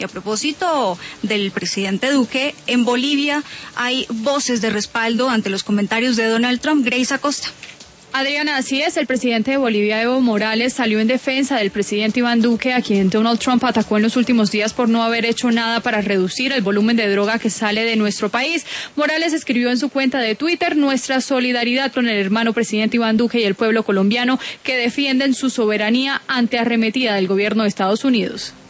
Y a propósito del presidente Duque, en Bolivia hay voces de respaldo ante los comentarios de Donald Trump. Grace Acosta. Adriana, así es, el presidente de Bolivia, Evo Morales, salió en defensa del presidente Iván Duque, a quien Donald Trump atacó en los últimos días por no haber hecho nada para reducir el volumen de droga que sale de nuestro país. Morales escribió en su cuenta de Twitter: nuestra solidaridad con el hermano presidente Iván Duque y el pueblo colombiano que defienden su soberanía ante arremetida del gobierno de Estados Unidos.